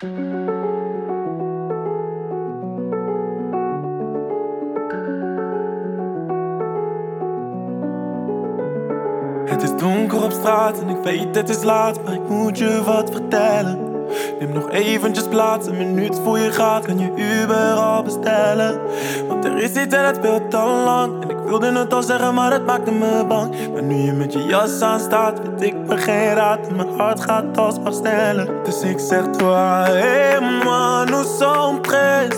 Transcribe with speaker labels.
Speaker 1: Het is donker op straat en ik weet het is laat, maar ik moet je wat vertellen. Neem nog eventjes plaats, een minuut voor je gaat, kan je Uber al bestellen. Want er is iets en het speelt al lang, en ik wilde het al zeggen, maar het maakte me bang. Maar nu je met je jas aan staat, weet ik me geen raad en mijn hart gaat alsmaar sneller. Dus ik zeg toi, hey man, nous sommes très